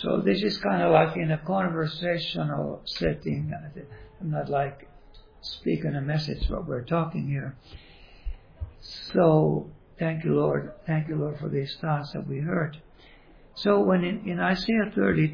So this is kind of like in a conversational setting. I'm not like speaking a message, but we're talking here. So thank you, Lord. Thank you, Lord, for these thoughts that we heard. So when in Isaiah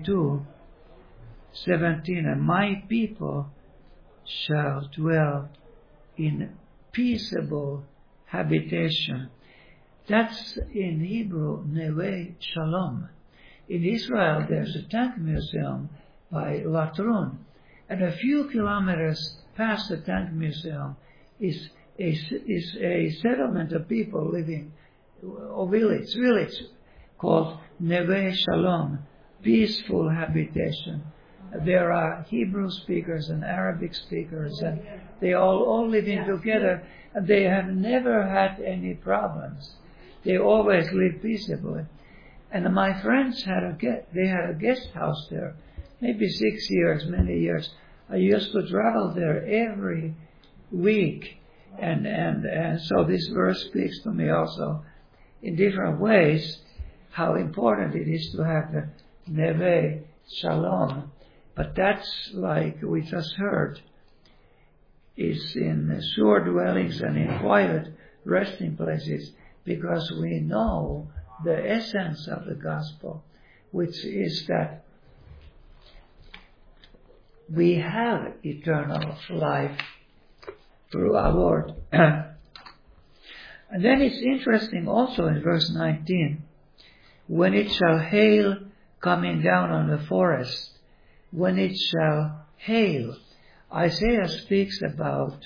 32:17, and my people shall dwell in peaceable habitation. That's in Hebrew, Neve Shalom. In Israel, there's a tank museum by Latrun, and a few kilometers past the tank museum is a settlement of people living, or village called Neve Shalom, peaceful habitation. There are Hebrew speakers and Arabic speakers, and they all living together, and they have never had any problems. They always live peaceably. And my friends had a guest house there, maybe 6 years, many years. I used to travel there every week, and so this verse speaks to me also in different ways how important it is to have the Neve Shalom. But that's like we just heard, is in sure dwellings and in quiet resting places, because we know the essence of the gospel, which is that we have eternal life through our Lord. And then it's interesting also in verse 19, when it shall hail coming down on the forest, when it shall hail. Isaiah speaks about,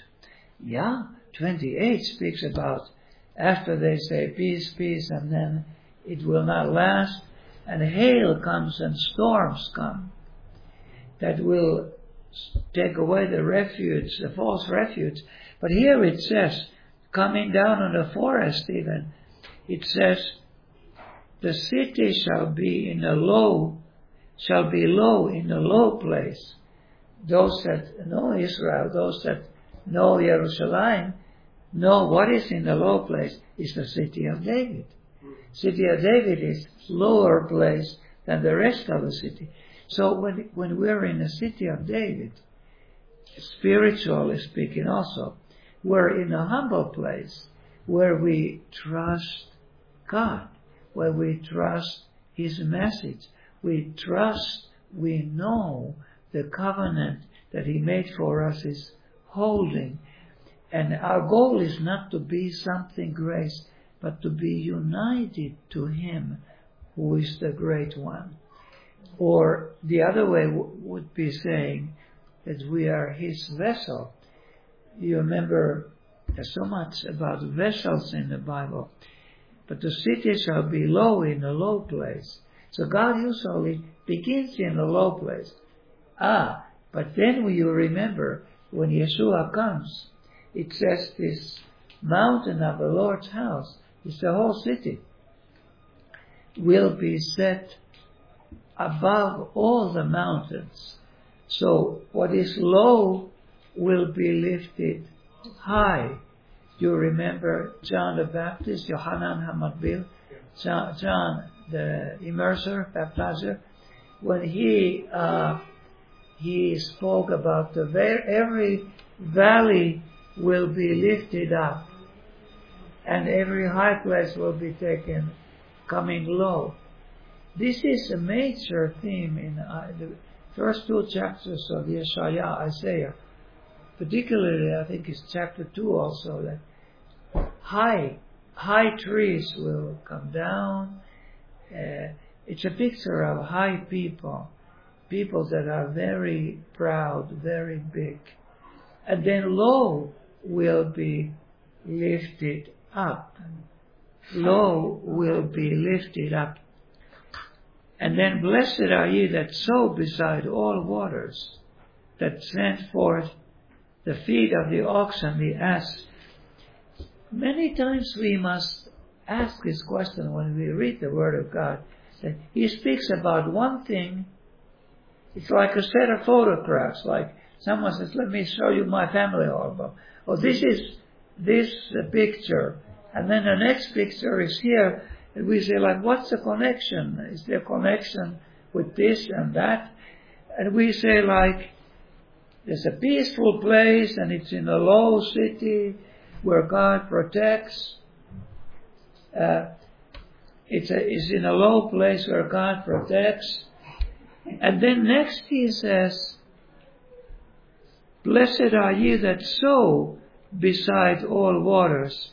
28 speaks about after they say peace, peace, and then it will not last, and hail comes and storms come that will take away the refuge, the false refuge. But here it says, coming down on the forest even, it says, the city shall be low in a low place. Those that know Israel, those that know Jerusalem, know what is in the low place is the city of David. City of David is lower place than the rest of the city. So when we're in the city of David, spiritually speaking also, we're in a humble place where we trust God, where we trust His message. We trust, we know the covenant that He made for us is holding. And our goal is not to be something great, but to be united to Him who is the great one. Or the other way would be saying that we are His vessel. You remember there's so much about vessels in the Bible. But the city shall be low in a low place. So God usually begins in a low place. But then you remember when Yeshua comes, it says this mountain of the Lord's house, is the whole city, will be set above all the mountains. So what is low will be lifted high. You remember John the Baptist, Yohanan HaMatbil, John the immerser, baptizer, when he spoke about every valley will be lifted up, and every high place will be taken, coming low. This is a major theme in the first two chapters of Isaiah. Particularly, I think it's chapter 2 also, that high trees will come down. It's a picture of high people that are very proud, very big. And then low will be lifted up. Low will be lifted up. And then blessed are ye that sow beside all waters, that send forth the feet of the ox and the ass. Many times we must ask this question when we read the Word of God, that He speaks about one thing. It's like a set of photographs, like someone says, let me show you my family album. Oh, this is this picture. And then the next picture is here. And we say, like, what's the connection? Is there a connection with this and that. And we say like, there's a peaceful place and it's in a low city where God protects. It's in a low place where God protects. And then next he says, blessed are ye that sow beside all waters,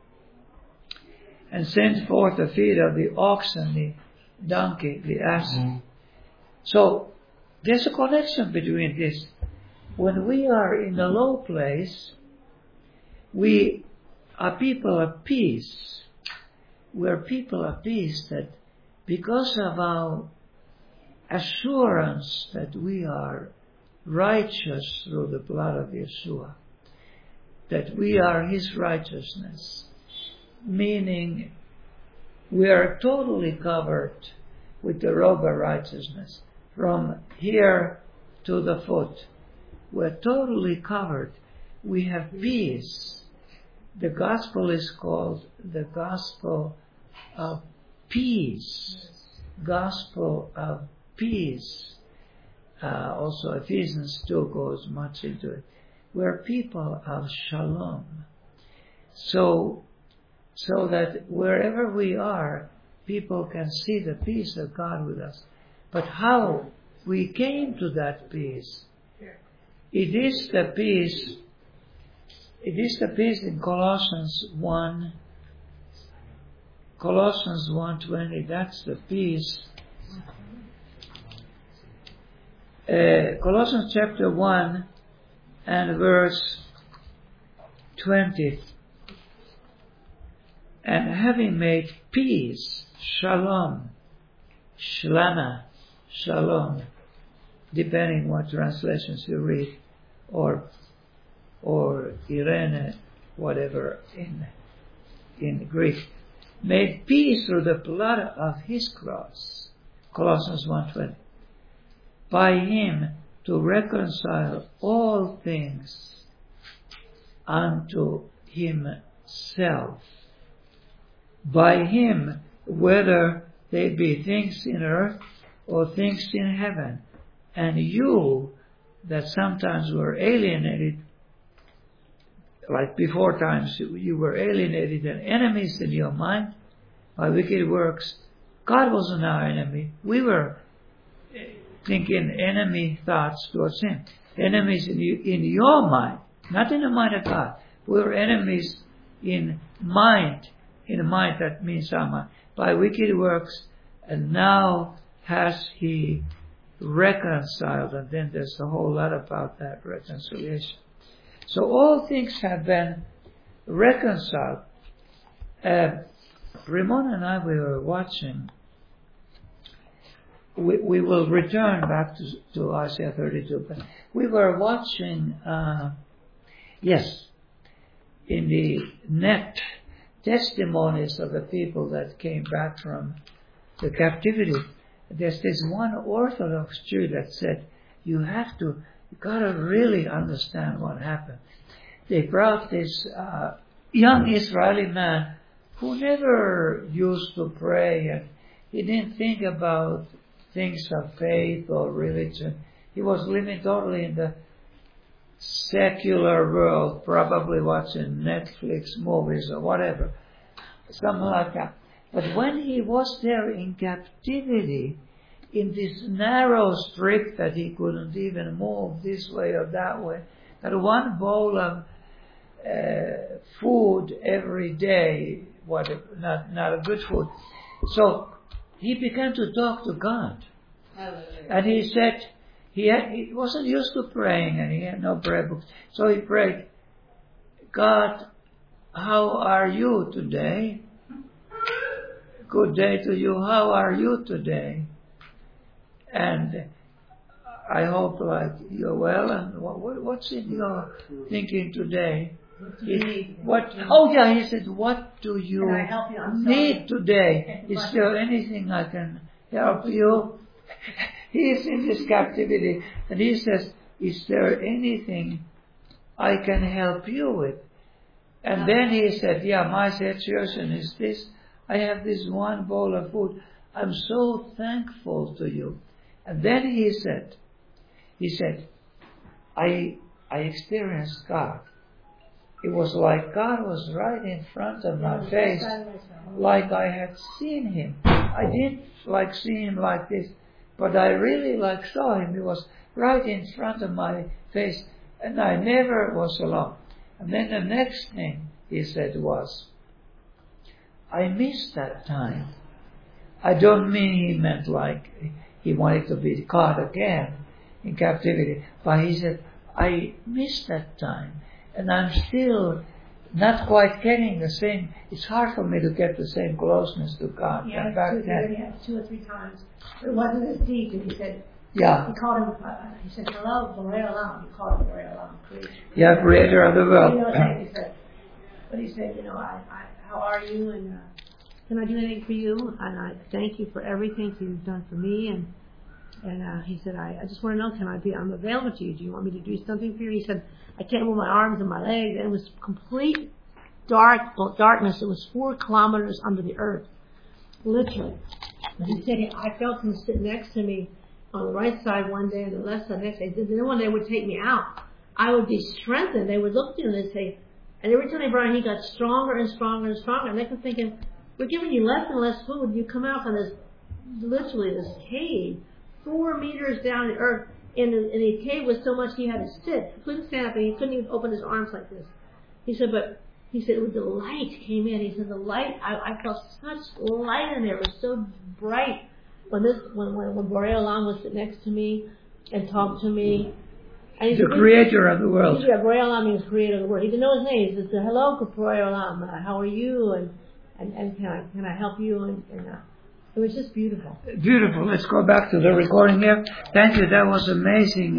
and send forth the feet of the ox and the donkey, the ass. So there's a connection between this. When we are in a low place, we are people of peace. We're people of peace that because of our assurance that we are righteous through the blood of Yeshua, that we are His righteousness, meaning we are totally covered with the robe of righteousness from here to the foot. We're totally covered. We have peace. The gospel is called the gospel of peace. Gospel of peace. Also Ephesians 2 goes much into it. We're people of shalom. So that wherever we are, people can see the peace of God with us. But how we came to that peace, it is the peace in Colossians 1:20, that's the peace. Colossians chapter 1 and verse 20. And having made peace, shalom, shlama, shalom, depending what translations you read, or Irene, whatever in Greek, made peace through the blood of His cross, Colossians 1:20, by Him to reconcile all things unto Himself. By Him, whether they be things in earth or things in heaven. And you, that sometimes were alienated, like before times you were alienated and enemies in your mind by wicked works, God wasn't our enemy. We were thinking enemy thoughts towards Him. Enemies in your mind, not in the mind of God. We were enemies in mind. In the mind, that means our mind. By wicked works, and now has He reconciled. And then there's a whole lot about that reconciliation. So all things have been reconciled. Ramon and I, we were watching. We will return back to Isaiah 32, but we were watching, in the net, testimonies of the people that came back from the captivity. There's this one Orthodox Jew that said, you gotta really understand what happened. They brought this young Israeli man who never used to pray, and he didn't think about things of faith or religion. He was living totally in the secular world, probably watching Netflix movies or whatever, something like that. But when he was there in captivity, in this narrow strip that he couldn't even move this way or that way, had one bowl of food every day, not a good food. So he began to talk to God. And he said, he wasn't used to praying and he had no prayer books. So he prayed, God, how are you today? Good day to you. How are you today? And I hope like you're well. And what's in your thinking today? He said, what do you need today? Is there anything I can help you? He is in this captivity, and he says, is there anything I can help you with? And then he said, my situation is this. I have this one bowl of food. I'm so thankful to you. And then he said, I experienced God. It was like God was right in front of my face, like I had seen Him. I didn't like see Him like this, but I really like saw Him. He was right in front of my face, and I never was alone. And then the next thing he said was, I missed that time. I don't mean he meant like he wanted to be caught again in captivity, but he said, I missed that time, and I'm still not quite getting the same. It's hard for me to get the same closeness to God. Yeah, back then. 2 or 3 times. It wasn't as deep, and he said, Yeah. He called him, he said, hello, Borei Olam. He called him Borei Olam, creator. Yeah, creator of the world. He said, how are you, and can I do anything for you? And I thank you for everything you've done for me, and he said, I just want to know, I'm available to you. Do you want me to do something for you? He said, I can't move my arms and my legs. And it was complete darkness. It was 4 kilometers under the earth, literally. And he said, I felt him sit next to me on the right side one day and the left side next day. Then when they would take me out, I would be strengthened. They would look at me and they'd say, and every time they brought him, he got stronger and stronger and stronger. And they kept thinking, we're giving you less and less food. You come out from this cave, 4 meters down the earth. And the cave was so much he had to sit. He couldn't stand up and he couldn't even open his arms like this. He said, when the light came in, he said, the light, I felt such light in there. It was so bright. When Borei Olam was sit next to me and talked to me. And he the creator of the world. Yeah, Borei Olam means creator of the world. He didn't know his name. He said, hello, Borei Olam. How are you? And can I help you? And it was just beautiful. Beautiful. Let's go back to the recording here. Thank you. That was amazing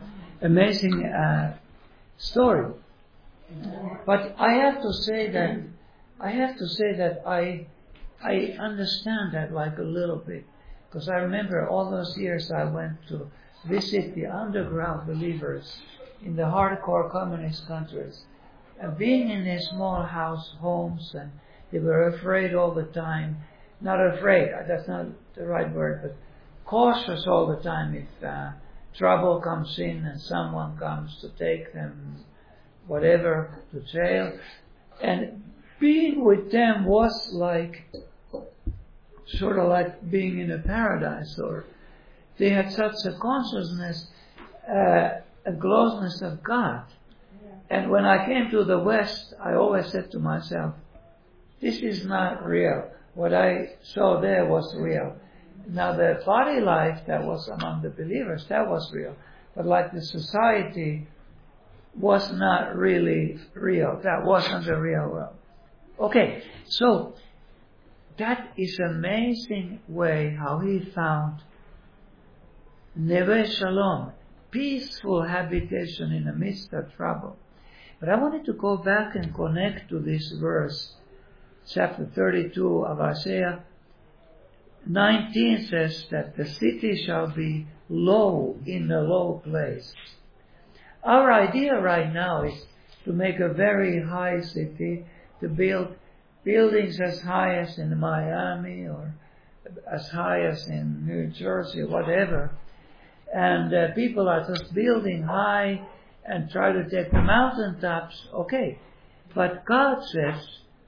story. But I have to say that I understand that like a little bit, because I remember all those years I went to visit the underground believers in the hardcore communist countries, and being in their small homes, and they were afraid all the time. Not afraid, that's not the right word, but cautious all the time if trouble comes in and someone comes to take them, whatever, to jail. And being with them was like, sort of like being in a paradise, or they had such a consciousness, a closeness of God. And when I came to the West, I always said to myself, this is not real. What I saw there was real. Now the body life that was among the believers, that was real. But like the society was not really real. That wasn't the real world. Okay, so that is amazing way how he found Neve Shalom, peaceful habitation in the midst of trouble. But I wanted to go back and connect to this verse. Chapter 32 of Isaiah 19 says that the city shall be low in a low place. Our idea right now is to make a very high city, to build buildings as high as in Miami or as high as in New Jersey, whatever. And people are just building high and try to take the mountaintops. Okay, but God says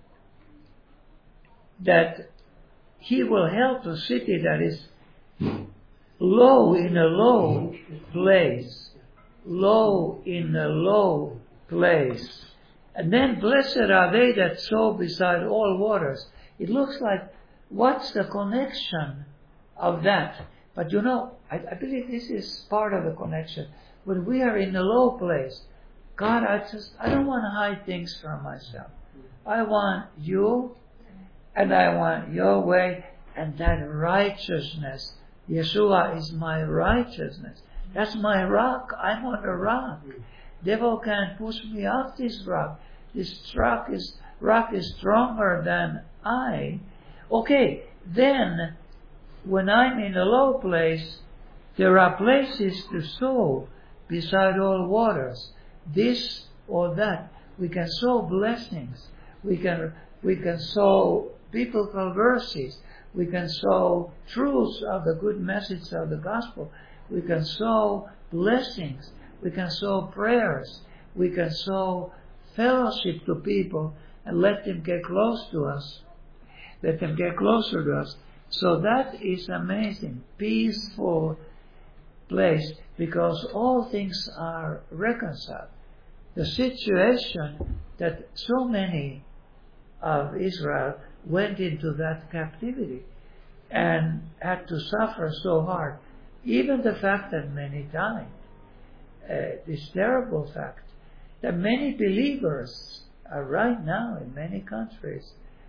that He will help a city that is low in a low place. Low in a low place. And then blessed are they that sow beside all waters. It looks like, what's the connection of that? But I believe this is part of the connection. When we are in a low place, God, I don't want to hide things from myself. I want you, and I want your way, and that righteousness. Yeshua is my righteousness. That's my rock. I'm on a rock. Devil can't push me off this rock. This rock is stronger than I. Okay, then when I'm in a low place, there are places to sow beside all waters. This or that. We can sow blessings. We can sow biblical verses. We can sow truths of the good message of the gospel. We can sow blessings. We can sow prayers. We can sow fellowship to people and let them get close to us. Let them get closer to us. So that is amazing, peaceful place, because all things are reconciled. The situation that so many of Israel went into that captivity and had to suffer so hard, even the fact that many died, this terrible fact that many believers are right now in many countries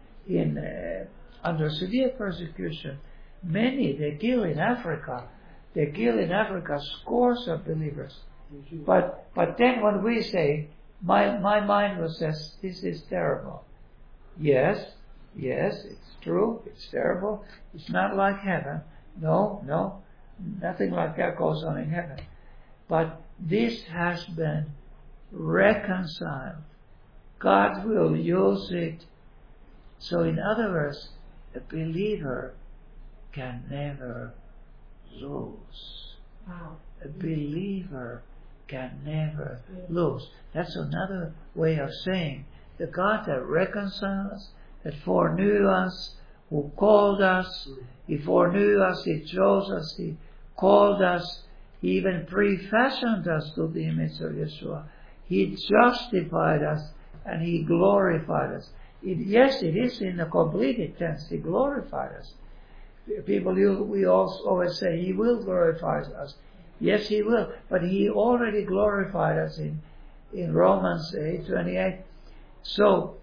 under severe persecution. Many, they kill in Africa scores of believers. But then when we say, my mind was says, this is terrible. Yes, it's true, it's terrible. It's not like heaven. No, nothing like that goes on in heaven. But this has been reconciled. God will use it. So in other words, a believer can never lose. Wow. A believer can never lose. That's another way of saying the God that reconciles, that foreknew us, who called us, He foreknew us, He chose us, He called us, He even pre-fashioned us to the image of Yeshua. He justified us and He glorified us. Yes, it is in the completed tense. He glorified us. We always say He will glorify us. Yes, He will. But He already glorified us in Romans 8:28. So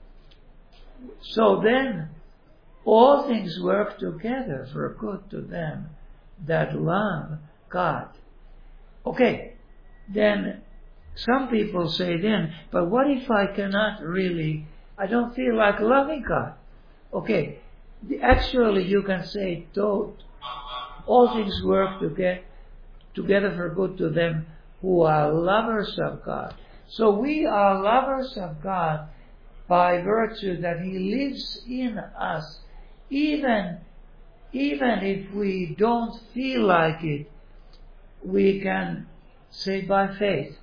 then all things work together for good to them that love God. Okay, then some people say then, but what if I don't feel like loving God? Okay, actually you can say, all things work together for good to them who are lovers of God. So we are lovers of God by virtue that He lives in us. Even if we don't feel like it, we can say by faith,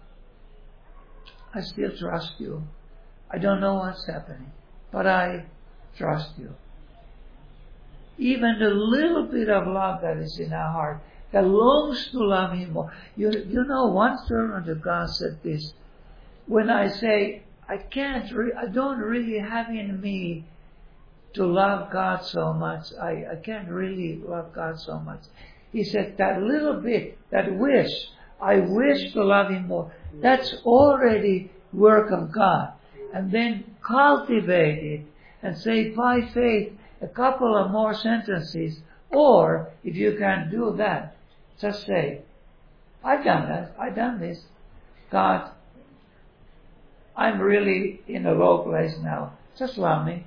I still trust You. I don't know what's happening, but I trust You. Even the little bit of love that is in our heart, that longs to love Him more. You know, one servant of God said this, when I say, I don't really have in me to love God so much. I can't really love God so much. He said, that little bit, that wish, I wish to love Him more, that's already work of God. And then cultivate it and say by faith a couple of more sentences. Or if you can't do that, just say, I've done this. God, I'm really in a low place now. Just love me.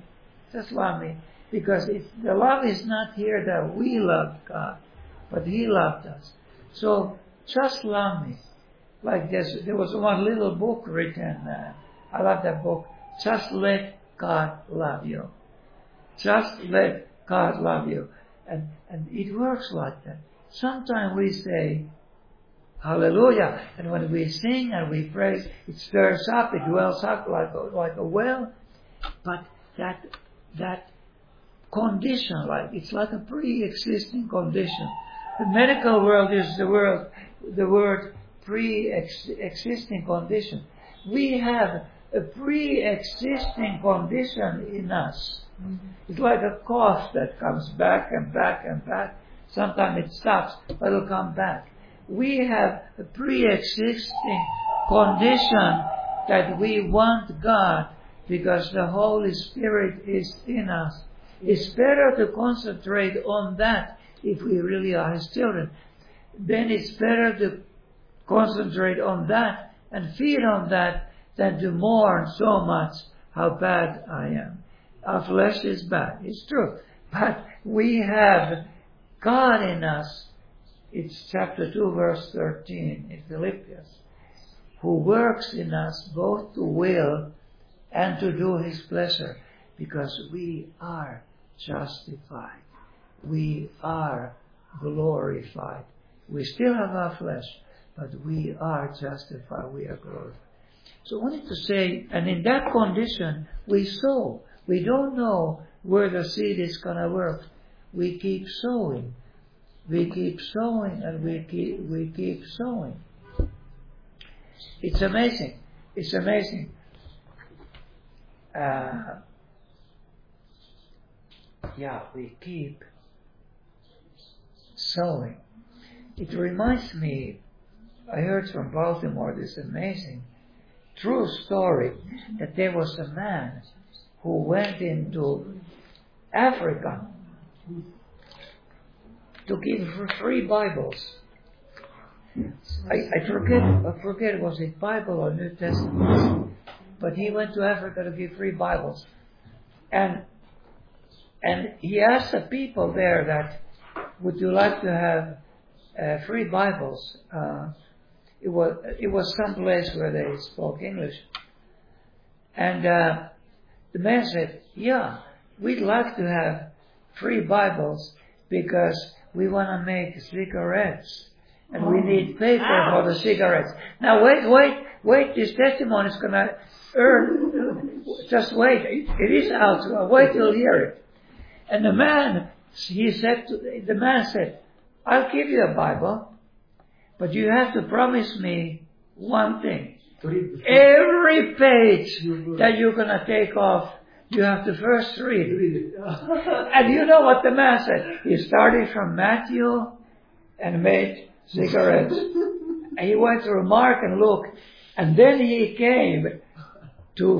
Because the love is not here that we loved God, but He loved us. So just love me. Like there was one little book written, I love that book, Just Let God Love You. Just let God love you. And it works like that. Sometimes we say, Hallelujah. And when we sing and we praise, it stirs up, it wells up like a well. But that condition, it's like a pre-existing condition. The medical world uses the word pre-existing condition. We have a pre-existing condition in us. It's like a cough that comes back and back and back. Sometimes it stops, but it'll come back. We have a pre-existing condition that we want God because the Holy Spirit is in us. It's better to concentrate on that if we really are His children. Then it's better to concentrate on that and feed on that than to mourn so much how bad I am. Our flesh is bad, it's true. But we have God in us. It's chapter 2 verse 13 in Philippians. Who works in us both to will and to do His pleasure. Because we are justified. we are glorified. We still have our flesh, but we are justified, we are glorified. So I wanted to say, and in that condition, we sow. We don't know where the seed is going to work. We keep sowing. We keep sowing and we keep sowing. It's amazing. It's amazing. We keep sowing. It reminds me, I heard from Baltimore this amazing true story that there was a man who went into Africa to give free Bibles. I forget was it Bible or New Testament, but he went to Africa to give free Bibles, and he asked the people there that, would you like to have free Bibles? It was some place where they spoke English, and the man said, "Yeah, we'd like to have free Bibles because we want to make cigarettes, and we need paper for the cigarettes." Now wait! This testimony is going to earn. Just wait! It is out. Wait till you hear it. And the man said, "I'll give you a Bible, but you have to promise me one thing. Every page that you're going to take off, you have to first read it." And you know what the man said? He started from Matthew and made cigarettes. And he went through Mark and Luke. And then he came to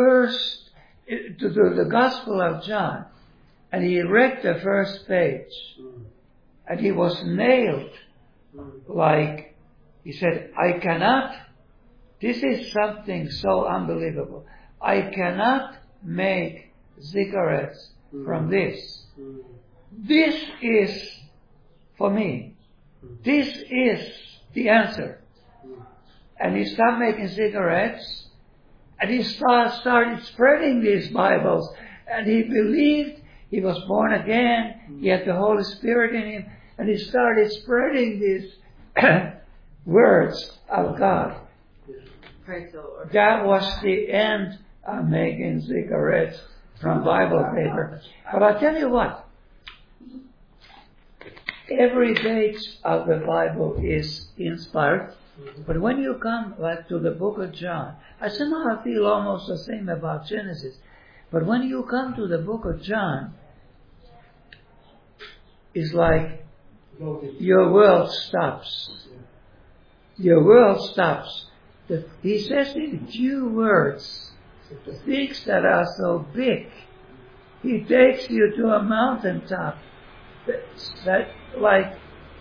the Gospel of John. And he read the first page. And he was nailed. Like, he said, "I cannot, this is something so unbelievable. I cannot make cigarettes from this. This is for me. This is the answer." And he started making cigarettes, and he started spreading these Bibles, and he believed he was born again, he had the Holy Spirit in him, and he started spreading these words of God. Praise the Lord. That was the end of making cigarettes from Bible paper. But I tell you what, every page of the Bible is inspired. But when you come like to the book of John, I somehow feel almost the same about Genesis. But when you come to the book of John, it's like your world stops. Your world stops. He says in few words, the things that are so big. He takes you to a mountaintop that like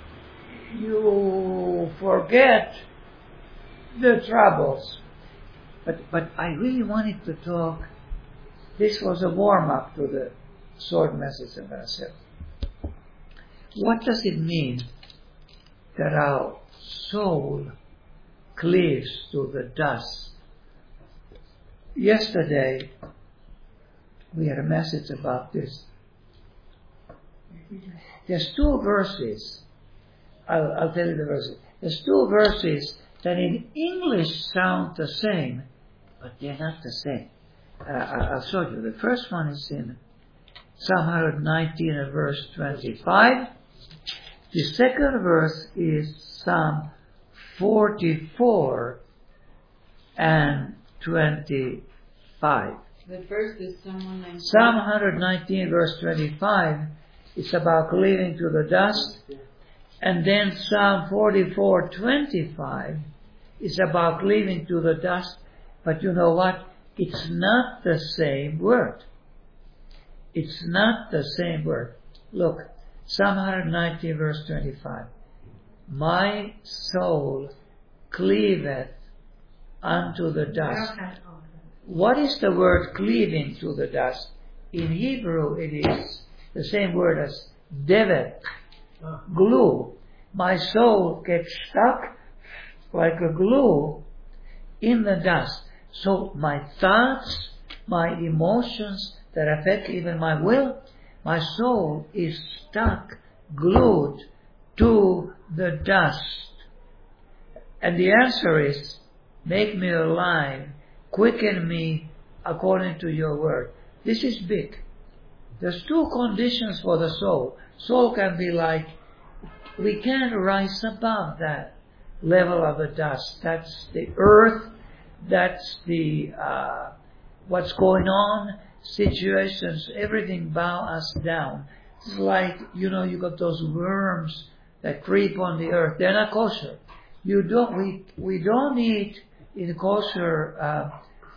you forget the troubles. But I really wanted to talk. This was a warm-up to the short message I'm going to say. What does it mean that our soul cleaves to the dust? Yesterday, we had a message about this. There's two verses. I'll tell you the verses. There's two verses that in English sound the same, but they're not the same. I'll show you. The first one is in Psalm 119 and verse 25. The second verse is Psalm 44 and 25. The first is Psalm 119. Psalm 119 verse 25 is about cleaving to the dust. And then Psalm 44:25 is about cleaving to the dust. But you know what? It's not the same word. It's not the same word. Look, Psalm 119 verse 25. My soul cleaveth unto the dust. What is the word cleaving to the dust? In Hebrew it is the same word as devet, glue. My soul gets stuck like a glue in the dust. So my thoughts, my emotions that affect even my will, My soul is stuck, glued to the dust. And the answer is, make me alive, quicken me according to your word. This is big. There's two conditions for the soul. Soul can be like, we can't rise above that level of the dust. That's the earth. That's the what's going on, situations, everything bow us down. It's like, you got those worms that creep on the earth. They're not kosher. We don't eat in kosher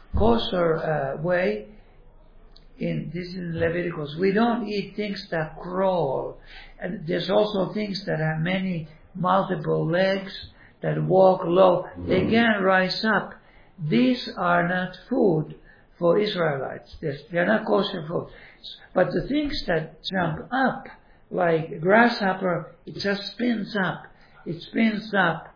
way. This is in Leviticus. We don't eat things that crawl. And there's also things that have multiple legs, that walk low. They can't rise up. These are not food for Israelites. They're not kosher food. But the things that jump up, like grasshopper, it just spins up. It spins up.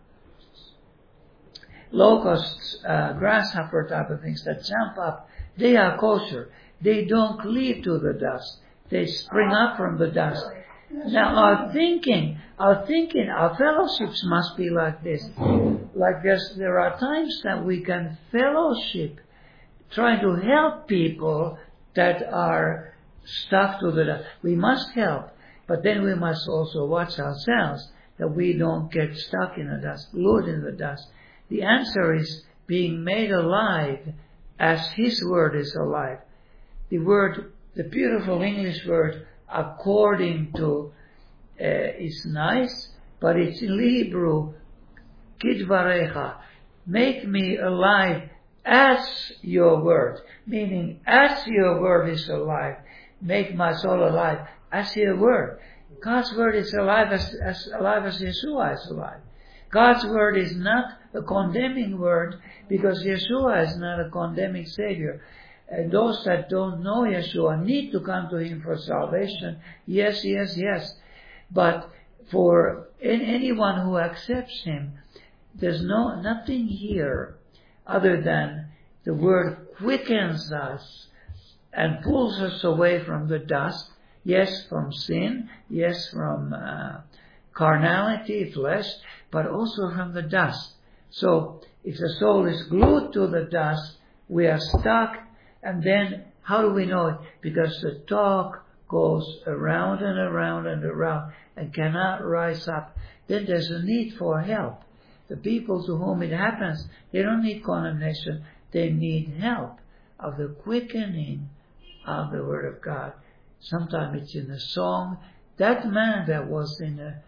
Locusts, grasshopper type of things that jump up, they are kosher. They don't cleave to the dust. They spring up from the dust. Now our fellowships must be like this. Like there are times that we can fellowship, trying to help people that are stuck to the dust. We must help, but then we must also watch ourselves that we don't get stuck in the dust, glued in the dust. The answer is being made alive as His word is alive. The beautiful English word, according to, is nice, but it's in Hebrew, kidvarecha, make me alive as your word, meaning as your word is alive, make my soul alive as your word. God's word is alive as alive as Yeshua is alive. God's word is not a condemning word, because Yeshua is not a condemning Savior. And those that don't know Yeshua need to come to Him for salvation. Yes, yes, yes. But for anyone who accepts Him, there's nothing here other than the word quickens us and pulls us away from the dust. Yes, from sin. Yes, from carnality, flesh, but also from the dust. So if the soul is glued to the dust, we are stuck. And then how do we know it? Because the talk goes around and around and around and cannot rise up. Then there's a need for help. The people to whom it happens, they don't need condemnation. They need help of the quickening of the Word of God. Sometimes it's in a song. That man that was in the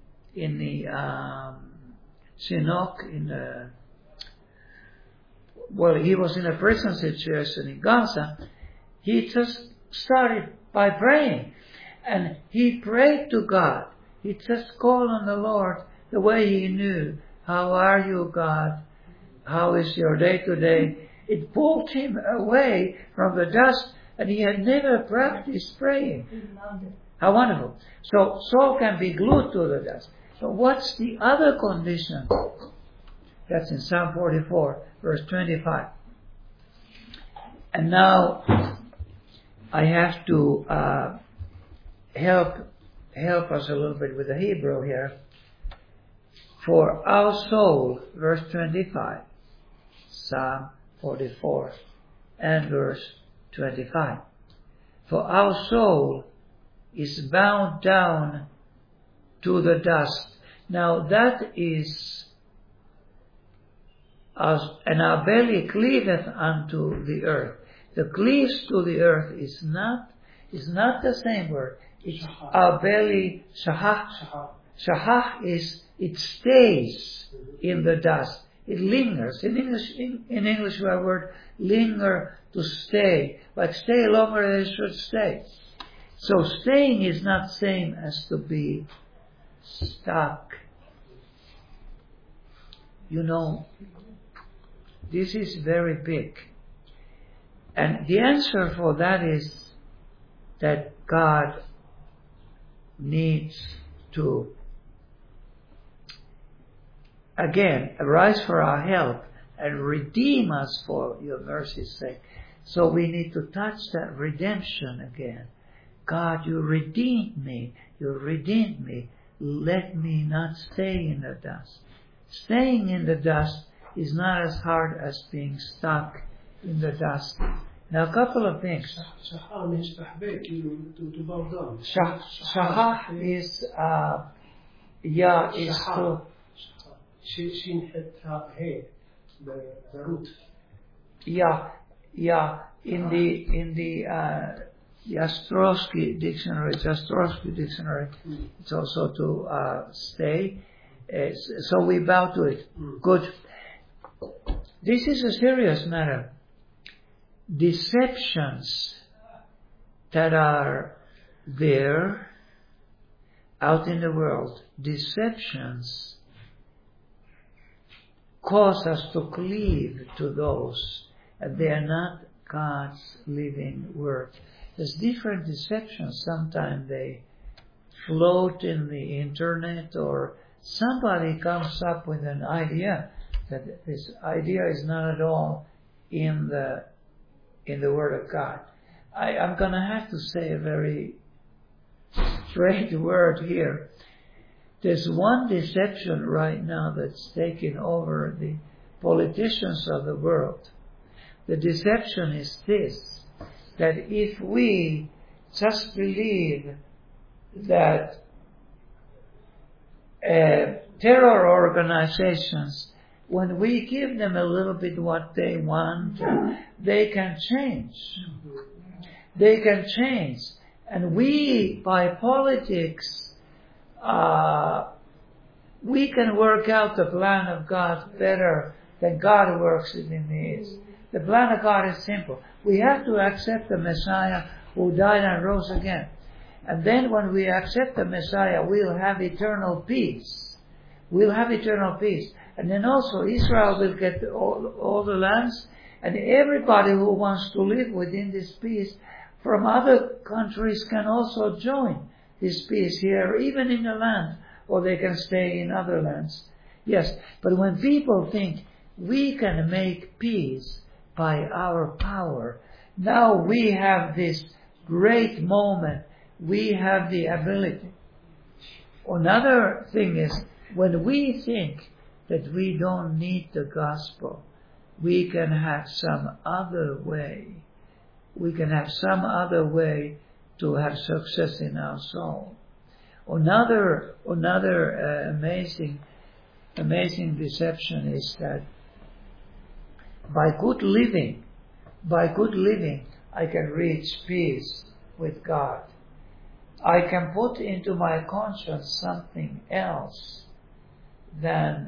Chinook, he was in a prison situation in Gaza. He just started by praying. And he prayed to God. He just called on the Lord the way he knew. How are you, God? How is your day today? It pulled him away from the dust, and he had never practiced praying. How wonderful. So soul can be glued to the dust. So what's the other condition? That's in Psalm 44, verse 25. And now I have to help us a little bit with the Hebrew here. For our soul, verse 25, Psalm 44 and verse 25. For our soul is bound down to the dust. Now that is, and our belly cleaveth unto the earth. The cleaves to the earth is not the same word. It's our belly, shahach. Shahach is, it stays in the dust. It lingers. In English we have the word linger, to stay. Like stay longer than it should stay. So staying is not same as to be stuck. This is very big. And the answer for that is that God needs to, again, arise for our help and redeem us for your mercy's sake. So we need to touch that redemption again. God, you redeemed me. You redeemed me. Let me not stay in the dust. Staying in the dust is not as hard as being stuck in the dust. Now, a couple of things. Shahah means tahbeh, to bow down. Shahah is, is to... Shin het ha he, the root. Yeah. In the Ostrowski dictionary, it's also to stay. So we bow to it. Good. This is a serious matter. Deceptions that are there out in the world, deceptions cause us to cleave to those, and they are not God's living word. There's different deceptions. Sometimes they float in the internet, or somebody comes up with an idea that this idea is not at all in the Word of God. I'm going to have to say a very straight word here. There's one deception right now that's taking over the politicians of the world. The deception is this, that if we just believe that terror organizations, when we give them a little bit what they want, they can change. They can change. And we, by politics, we can work out the plan of God better than God works it in His. The plan of God is simple. We have to accept the Messiah who died and rose again. And then when we accept the Messiah, we'll have eternal peace. We'll have eternal peace. And then also Israel will get all the lands, and everybody who wants to live within this peace from other countries can also join this peace here, even in the land, or they can stay in other lands. Yes, but when people think we can make peace by our power, now we have this great moment. We have the ability. Another thing is, when we think that we don't need the gospel, we can have some other way. We can have some other way to have success in our soul. Another amazing deception is that by good living, I can reach peace with God. I can put into my conscience something else than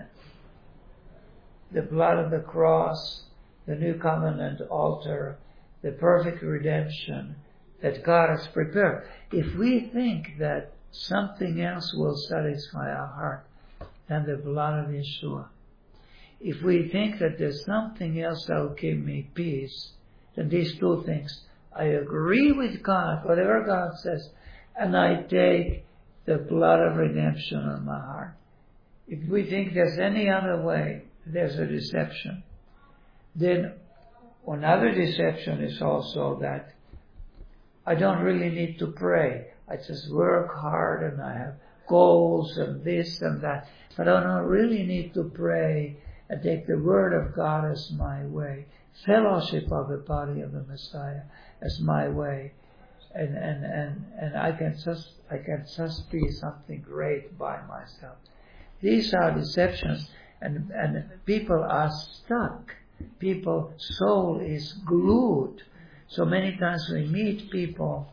the blood of the cross, the new covenant altar, the perfect redemption that God has prepared. If we think that something else will satisfy our heart than the blood of Yeshua, if we think that there's something else that will give me peace, then these two things, I agree with God, whatever God says, and I take the blood of redemption on my heart. If we think there's any other way, there's a deception. Then another deception is also that I don't really need to pray. I just work hard and I have goals and this and that. But I don't really need to pray and take the Word of God as my way. Fellowship of the body of the Messiah as my way. And I can just be something great by myself. These are deceptions, and people are stuck. People's soul is glued. So many times we meet people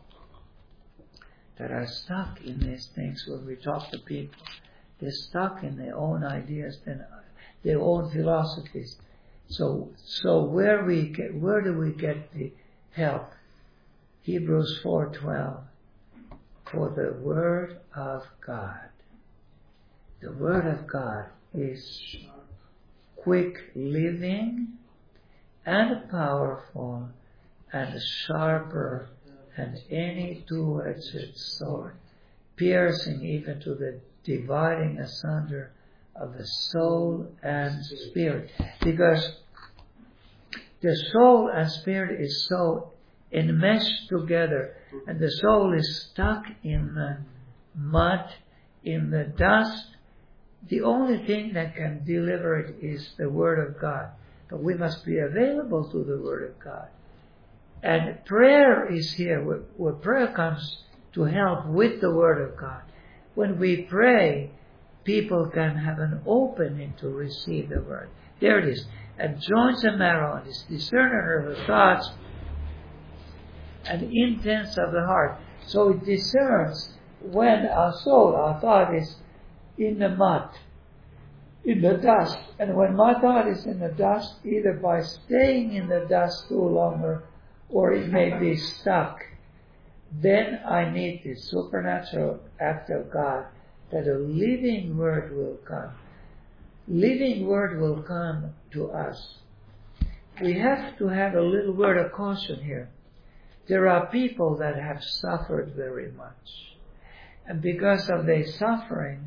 that are stuck in these things. When we talk to people, they're stuck in their own ideas and their own philosophies. So where do we get the help? Hebrews 4:12. For the Word of God. The Word of God is quick living and powerful and sharper than any two-edged sword, piercing even to the dividing asunder of the soul and spirit. Because the soul and spirit is so enmeshed together, and the soul is stuck in the mud, in the dust. The only thing that can deliver it is the Word of God. But we must be available to the Word of God. And prayer is here, where prayer comes to help with the Word of God. When we pray, people can have an opening to receive the Word. There it is. And joins and marrow, and is discerner of the thoughts and intents of the heart. So it discerns when our soul, our thought is in the mud, in the dust. And when my thought is in the dust, either by staying in the dust too longer, or it may be stuck, then I need the supernatural act of God, that a living Word will come. Living Word will come to us. We have to have a little word of caution here. There are people that have suffered very much. And because of their suffering,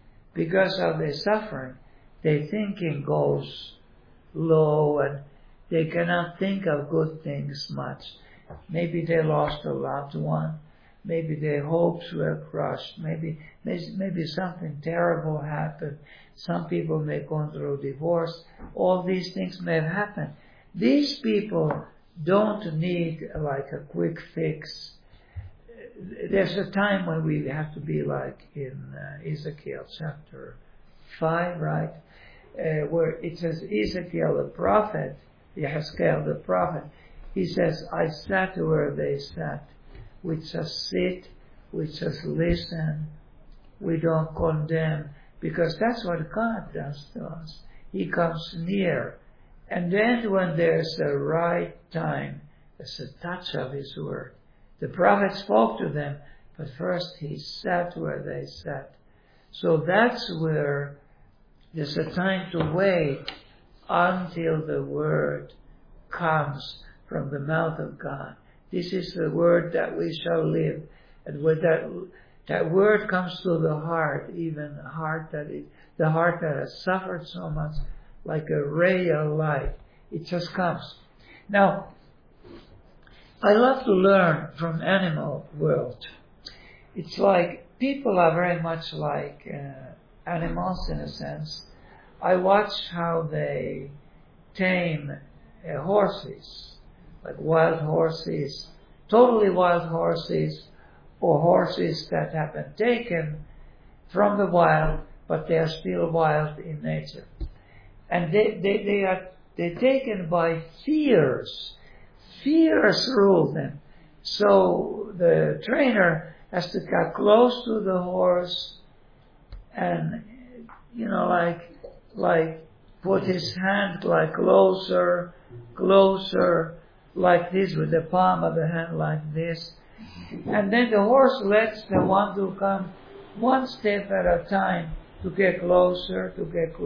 their thinking goes low and they cannot think of good things much. Maybe they lost a loved one. Maybe their hopes were crushed. Maybe something terrible happened. Some people may go through divorce. All these things may have happened. These people don't need like a quick fix. There's a time when we have to be like in Ezekiel chapter 5, right? Where it says Ezekiel the prophet, Yehezkel the prophet, he says, I sat where they sat. We just sit, we just listen, we don't condemn, because that's what God does to us. He comes near. And then when there's a right time, there's a touch of His Word. The prophet spoke to them, but first he sat where they sat. So that's where there's a time to wait until the Word comes from the mouth of God. This is the Word that we shall live. And when that Word comes to the heart, even the heart that has suffered so much, like a ray of light, it just comes. Now, I love to learn from animal world. It's like people are very much like animals in a sense. I watch how they tame horses, like wild horses, totally wild horses, or horses that have been taken from the wild, but they are still wild in nature. And they're taken by fears. Fears rule them. So the trainer has to get close to the horse and, like put his hand like closer, like this, with the palm of the hand like this. And then the horse lets the one to come one step at a time to get closer,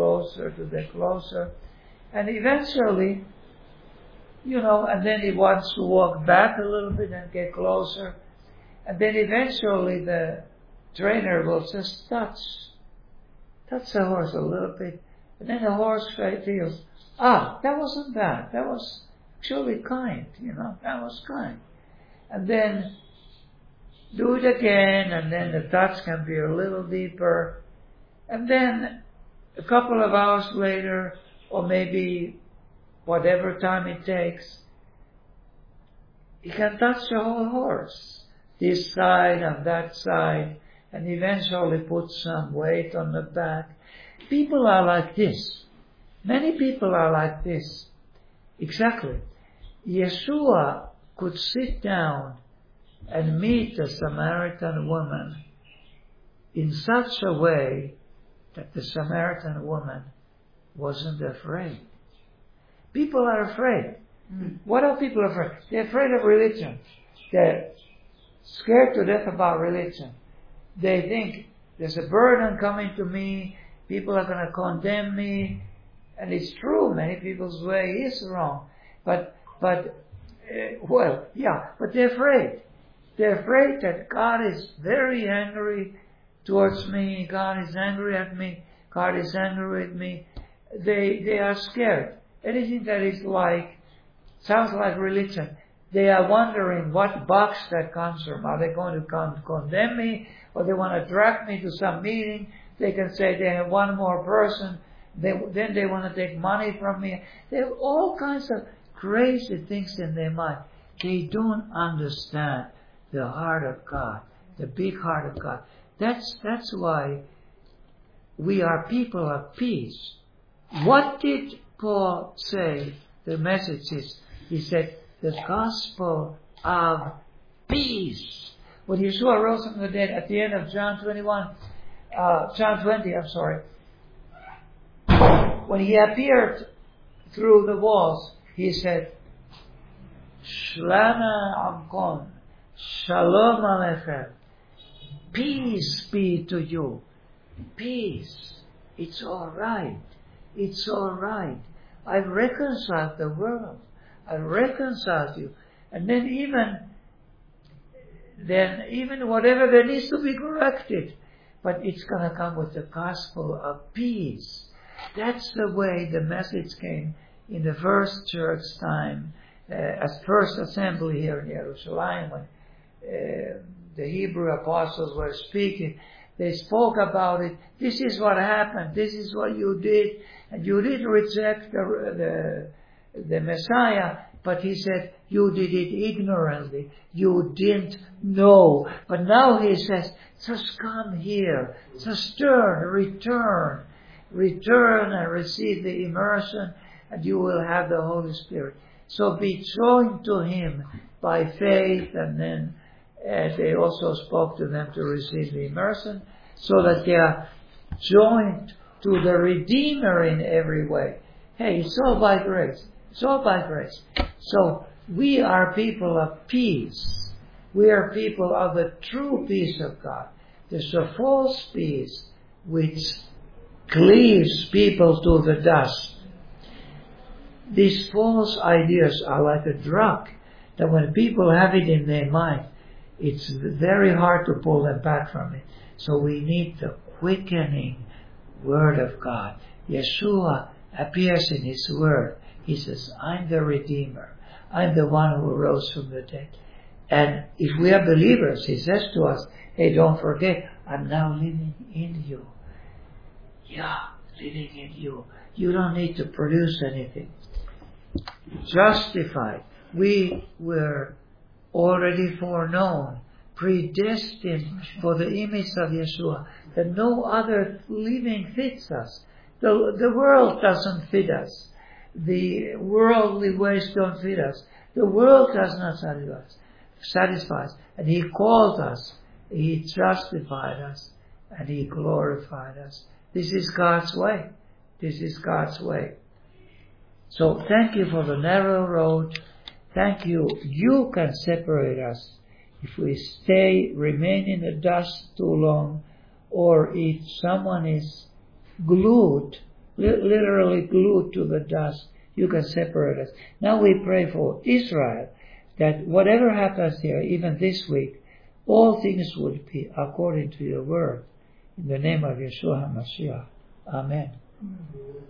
and eventually, and then he wants to walk back a little bit and get closer, and then eventually the trainer will just touch the horse a little bit, and then the horse feels, that wasn't bad, that was actually kind, that was kind. And then do it again, and then the touch can be a little deeper, and then a couple of hours later, or maybe whatever time it takes, he can touch the whole horse, this side and that side, and eventually put some weight on the back. People are like this. Many people are like this. Exactly. Yeshua could sit down and meet the Samaritan woman in such a way that the Samaritan woman wasn't afraid. People are afraid. What are people afraid? They're afraid of religion. They're scared to death about religion. They think there's a burden coming to me, people are going to condemn me, and it's true, many people's way is wrong. But they're afraid. They're afraid that God is very angry towards me, God is angry at me, God is angry with me. They are scared. Anything that is sounds like religion, They are wondering what box that comes from. Are they going to condemn me, or they want to drag me to some meeting? They can say they have one more person. Then they want to take money from me. They have all kinds of crazy things in their mind. They don't understand the heart of God, the big heart of God. That's why we are people of peace. What did Paul say? The message is, he said, the gospel of peace. When Yeshua rose from the dead at the end of John 20, when he appeared through the walls, he said, Shlana Amkon, Shalom Alechem, peace be to you. Peace. It's all right. It's all right. I've reconciled the world. I've reconciled you. And then even whatever there needs to be corrected, but it's going to come with the gospel of peace. That's the way the message came in the first church time, as first assembly here in Jerusalem, when the Hebrew apostles were speaking. They spoke about it. This is what happened. This is what you did. And you did reject the Messiah. But he said, you did it ignorantly. You didn't know. But now he says, just come here. Just return. Return and receive the immersion, and you will have the Holy Spirit. So be joined to him by faith, and then they also spoke to them to receive the immersion, so that they are joined to the Redeemer in every way. Hey, it's all by grace. It's all by grace. So we are people of peace. We are people of the true peace of God. There's a false peace which cleaves people to the dust. These false ideas are like a drug, that when people have it in their mind, it's very hard to pull them back from it. So we need the quickening Word of God. Yeshua appears in His Word. He says, I'm the Redeemer. I'm the one who rose from the dead. And if we are believers, He says to us, hey, don't forget, I'm now living in you. Yeah, living in you. You don't need to produce anything. Justified. We were already foreknown, predestined for the image of Yeshua, that no other living fits us. The world doesn't fit us. The worldly ways don't fit us. The world does not satisfy us. And He called us, He justified us, and He glorified us. This is God's way. This is God's way. So thank you for the narrow road. Thank you. You can separate us if we remain in the dust too long, or if someone is glued, literally glued to the dust, you can separate us. Now we pray for Israel, that whatever happens here, even this week, all things would be according to your word. In the name of Yeshua HaMashiach. Amen.